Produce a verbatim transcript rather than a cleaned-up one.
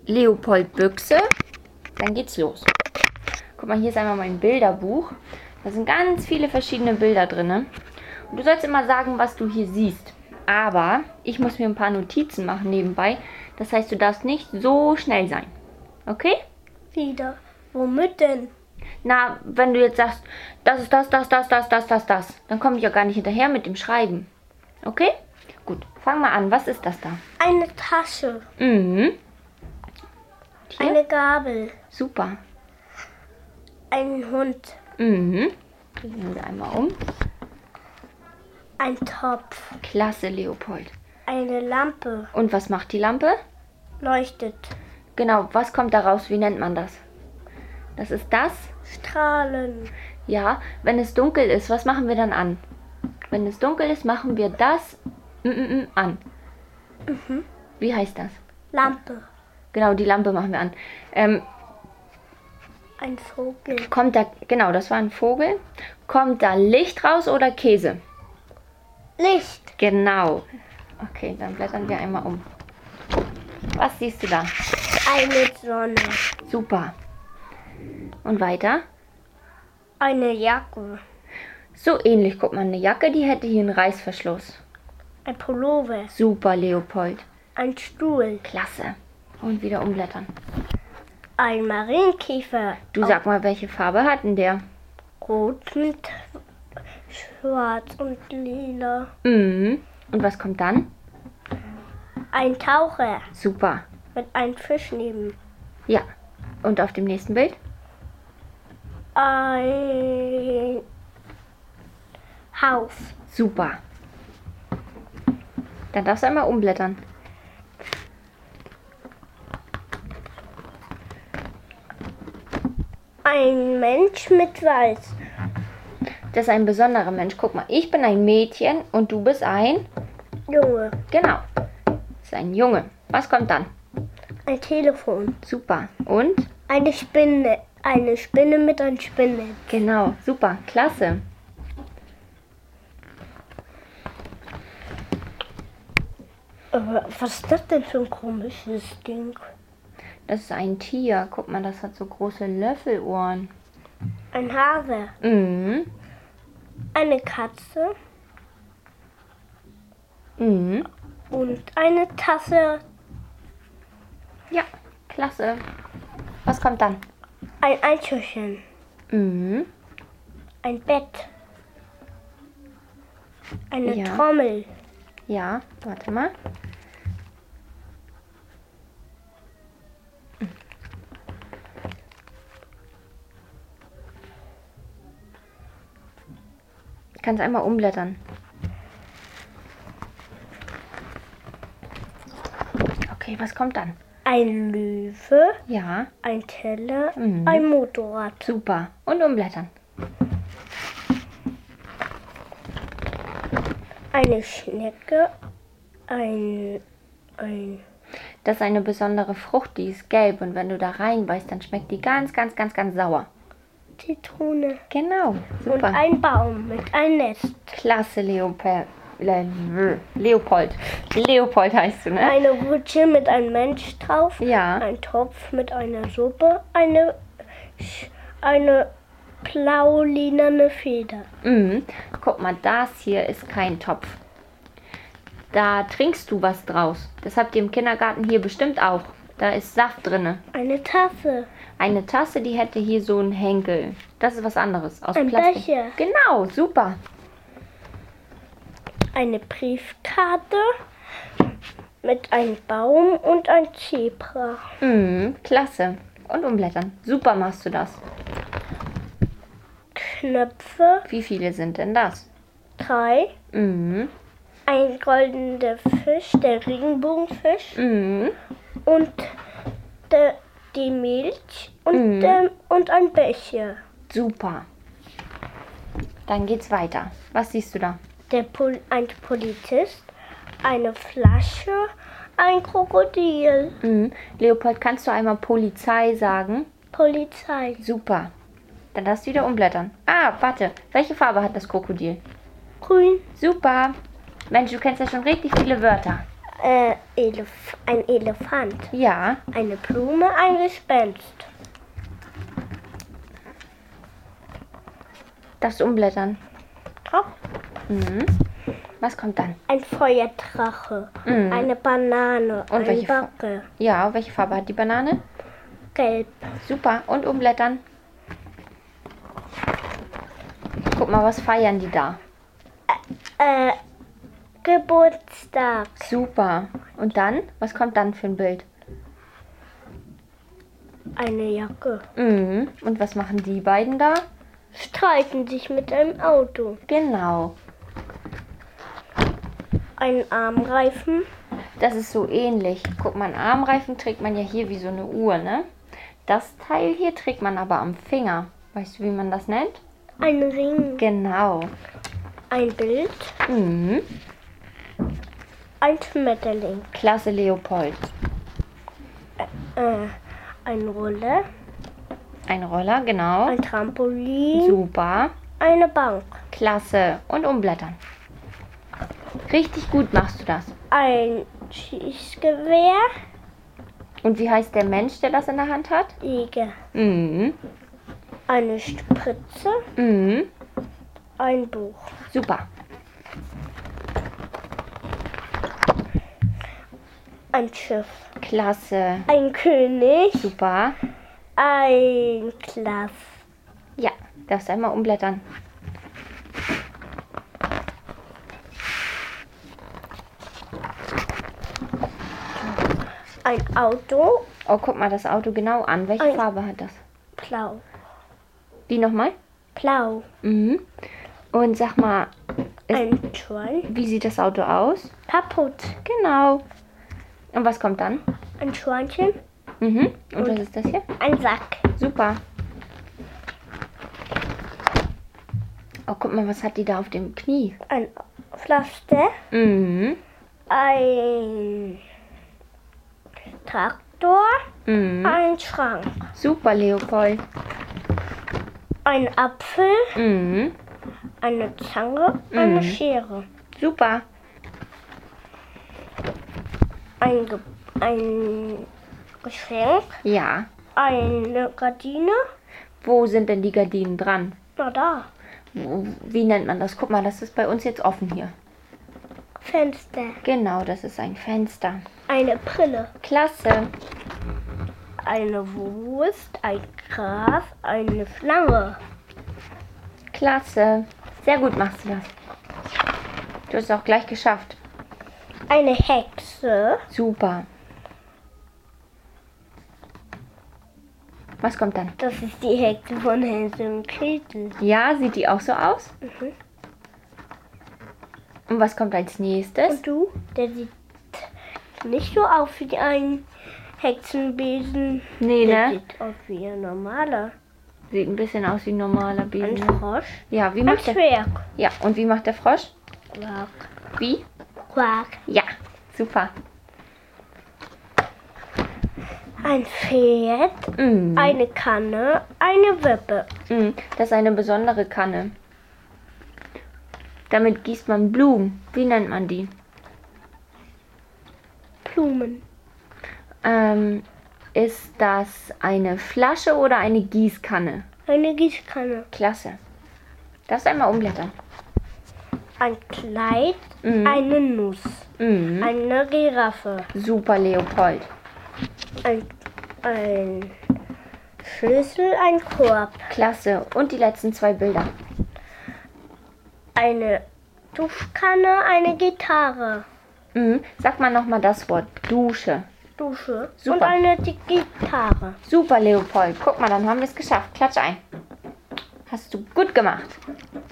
Leopold Büchse. Dann geht's los. Guck mal, hier ist einmal mein Bilderbuch. Da sind ganz viele verschiedene Bilder drin. Und du sollst immer sagen, was du hier siehst. Aber ich muss mir ein paar Notizen machen nebenbei. Das heißt, du darfst nicht so schnell sein. Okay? Wieder. Womit denn? Na, wenn du jetzt sagst, das ist das, das, das, das, das, das, das, dann komme ich ja gar nicht hinterher mit dem Schreiben. Okay? Gut, fang mal an. Was ist das da? Eine Tasche. Mhm. Hier? Eine Gabel. Super. Ein Hund. Mhm. Drehen wir einmal um. Ein Topf. Klasse, Leopold. Eine Lampe. Und was macht die Lampe? Leuchtet. Genau, was kommt da raus? Wie nennt man das? Das ist das? Strahlen. Ja, wenn es dunkel ist, was machen wir dann an? Wenn es dunkel ist, machen wir das mm, mm, mm, an. Mhm. Wie heißt das? Lampe. Genau, die Lampe machen wir an. Ähm, Ein Vogel. kommt da, genau, das war ein Vogel. Kommt da Licht raus oder Käse? Licht. Genau. Okay, dann blättern wir einmal um. Was siehst du da? Eine Sonne. Super. Und weiter? Eine Jacke. So ähnlich, guck mal, eine Jacke, die hätte hier einen Reißverschluss. Ein Pullover. Super, Leopold. Ein Stuhl. Klasse. Und wieder umblättern. Ein Marienkäfer. Du sag mal, welche Farbe hat denn der? Rot mit Schwarz und Lila. Mhm. Und was kommt dann? Ein Taucher Super. mit einem Fisch neben. Ja. Und auf dem nächsten Bild? Ein Haus. Super. Dann darfst du einmal umblättern. Ein Mensch mit Weiß. Das ist ein besonderer Mensch. Guck mal, ich bin ein Mädchen und du bist ein... Junge. Genau. Das ist ein Junge. Was kommt dann? Ein Telefon. Super. Und? Eine Spinne. Eine Spinne mit einem Spinne. Genau. Super. Klasse. Aber was ist das denn für ein komisches Ding? Das ist ein Tier. Guck mal, das hat so große Löffelohren. Ein Hase. Mhm. Eine Katze. Mhm. Und eine Tasse. Ja, klasse. Was kommt dann? Ein Eichhörnchen. Mhm. Ein Bett. Eine Ja. Trommel. Ja, warte mal. Ich kann es einmal umblättern. Okay, was kommt dann? Ein Löwe. Ja, Ein Teller. Mhm. Ein Motorrad. super. Und umblättern. Eine Schnecke. Ein. Ein. Das ist eine besondere Frucht, die ist gelb und wenn du da reinbeißt, dann schmeckt die ganz, ganz, ganz, ganz sauer. Zitrone. Genau, Und super. ein Baum mit einem Nest. Klasse, Leopold. Le Leopold. Leopold heißt du, ne? Eine Rutsche mit einem Mensch drauf. Ja. Ein Topf mit einer Suppe. Eine. Sch- Eine blau-linerne Feder. Mhm. Guck mal, das hier ist kein Topf. Da trinkst du was draus. Das habt ihr im Kindergarten hier bestimmt auch. Da ist Saft drinne. Eine Tasse. Eine Tasse, die hätte hier so einen Henkel. Das ist was anderes. Aus Ein Plastik. Becher. Genau, super. Eine Briefkarte mit einem Baum und ein Zebra. Mhm, klasse. Und umblättern. Super machst du das. Knöpfe. Wie viele sind denn das? Drei. Mhm. Ein goldener Fisch, der Regenbogenfisch. Mhm. Und de, die Milch und, Mhm. ähm, und ein Becher. Super. Dann geht's weiter. Was siehst du da? Der Pol ein Polizist, eine Flasche, ein Krokodil. Mhm. Leopold, kannst du einmal Polizei sagen? Polizei. Super. Dann darfst du wieder umblättern. Ah, warte. Welche Farbe hat das Krokodil? Grün. Super. Mensch, du kennst ja schon richtig viele Wörter. Äh, Elef ein Elefant. Ja. Eine Blume, ein Gespenst. Darfst du umblättern. Drauf. Mhm. Was kommt dann? Ein Feuerdrache. Mhm. Eine Banane. Und ein welche Fa- Backe. Ja, welche Farbe hat die Banane? Gelb. Super. Und umblättern. Guck mal, was feiern die da? Äh, Geburtstag. Super. Und dann? Was kommt dann für ein Bild? Eine Jacke. Mhm. Und was machen die beiden da? Streiten sich mit einem Auto. Genau. Ein Armreifen. Das ist so ähnlich. Guck mal, einen Armreifen trägt man ja hier wie so eine Uhr, ne? Das Teil hier trägt man aber am Finger. Weißt du, wie man das nennt? Ein Ring. Genau. Ein Bild. Mhm. Ein Schmetterling. Klasse, Leopold. Äh, ein Roller. Ein Roller, genau. Ein Trampolin. Super. Eine Bank. Klasse. Und umblättern. Richtig gut machst du das. Ein Schießgewehr. Und wie heißt der Mensch, der das in der Hand hat? Jäger. Mhm. Eine Spritze. Mhm. Ein Buch. Super. Ein Schiff. Klasse. Ein König. Super. Ein Glas. Ja, darfst einmal umblättern. Ein Auto. Oh, guck mal das Auto genau an. Welche Ein- Farbe hat das? Blau. Wie nochmal? Blau. Mhm. Und sag mal, ist, Ein Schwein. wie sieht das Auto aus? Kaputt. Genau. Und was kommt dann? Ein Schweinchen. Mhm. Und, Und- was ist das hier? Ein Sack. Super. Oh, guck mal, was hat die da auf dem Knie? Ein Pflaster. Mhm. Ein Traktor. Mhm. Ein Schrank. Super, Leopold. Ein Apfel. Mhm. Eine Zange. Eine Mhm. Schere. Super. Ein, Ge ein Geschenk. Ja. Eine Gardine. Wo sind denn die Gardinen dran? Na da. Wo- Wie nennt man das? Guck mal, das ist bei uns jetzt offen hier. Fenster. Genau, das ist ein Fenster. Eine Brille. Klasse. Eine Wurst. Ein Gras. Eine Schlange. Klasse. Sehr gut machst du das. Du hast es auch gleich geschafft. Eine Hexe. Super. Was kommt dann? Das ist die Hexe von Hänsel und Gretel. Ja, sieht die auch so aus? Mhm. Und was kommt als nächstes? Und du? Der sieht nicht so aus wie ein Hexenbesen. Nee, Der ne? sieht aus wie ein normaler. Sieht ein bisschen aus wie ein normaler Ein Besen. Frosch. Ja, wie Ein macht der? Zwerg. Ja, und wie macht der Frosch? Quack. Wie? Quack. Ja, super. Ein Pferd. Mhm. Eine Kanne. Eine Wippe. Mhm. Das ist eine besondere Kanne. Damit gießt man Blumen. Wie nennt man die? Blumen. Ähm, ist das eine Flasche oder eine Gießkanne? Eine Gießkanne. Klasse. Darfst einmal umblättern. Ein Kleid. Mhm. Eine Nuss. Mhm. Eine Giraffe. Super, Leopold. Ein, ein Schlüssel. Ein Korb. Klasse. Und die letzten zwei Bilder. Eine Duschkanne. Eine Gitarre. Mhm. Sag mal nochmal das Wort. Dusche. Dusche. Super. Und eine Gitarre. Super, Leopold. Guck mal, dann haben wir es geschafft. Klatsch ein. Hast du gut gemacht.